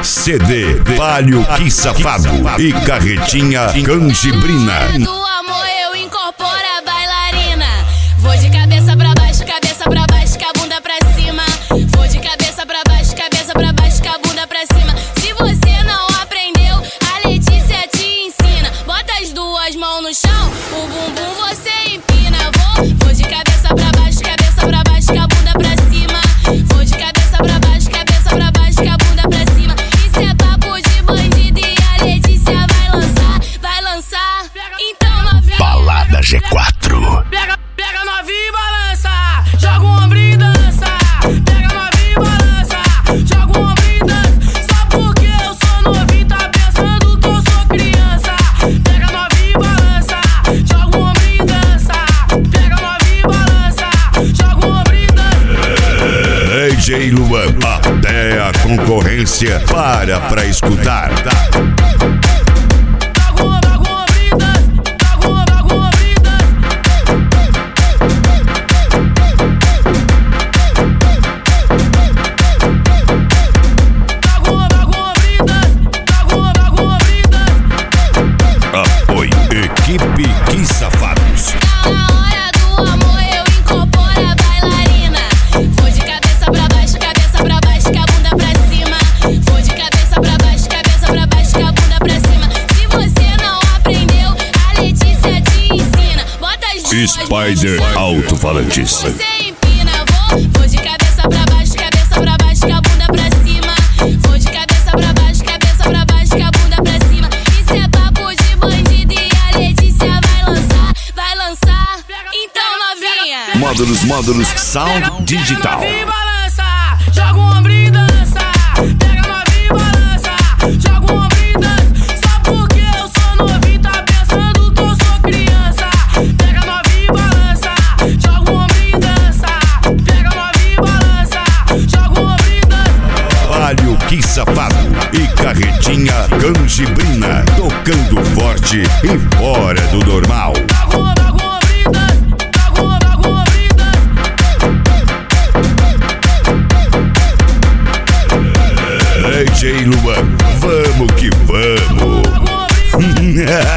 CD Palio Que Safado e Carretinha Canjibrina. Do amor eu incorporo a bailarina. Vou de cabeça pra baixo, com a bunda pra cima. Vou de cabeça pra baixo, com a bunda pra cima. Se você não aprendeu, a Letícia te ensina. Bota as duas mãos no chão, o bumbum você empina. Vou de cabeça pra baixo, com a bunda pra cima. Vou de cabeça pra baixo, com a bunda pra cima. Isso é papo de bandido e a Letícia vai lançar. Então novinha, Balada G4. Pega novinha e balança, joga o ombro e dança. Pega novinha e balança, joga o ombro e dança. Só porque eu sou novinho, tá pensando que eu sou criança. Pega novinha e balança, joga o ombro e dança. Pega novinha e balança, joga o ombro e dança. DJ Luan, até a concorrência para pra escutar. Apoio Equipe Que Safados. na hora do amor eu incorporo a bailarina. Vou de cabeça pra baixo, com a bunda pra cima. Vou de cabeça pra baixo, com a bunda pra cima. Se você não aprendeu, a Letícia te ensina. Bota as duas Spider mãos no chão, Alto-Falantes. você empina. Vou de cabeça pra baixo, com a bunda pra cima. Vou de cabeça pra baixo, com a bunda pra cima. Isso é papo de bandido e a Letícia vai lançar. Então novinha, Módulos Sound Digital. Pega novinha e balança, joga o ombro e dança. Pega novinha e balança, joga o ombro e dança. Só porque eu sou novinho, tá pensando que eu sou criança. Pega novinha e balança, joga o ombro e dança. Pega novinha e balança, joga o ombro e dança. Palio Que Safado e Carretinha Canjibrina. Tocando forte e fora do normal. Joga o ombro e dança, joga o ombro e dança. DJ Luan, vamos que vamos.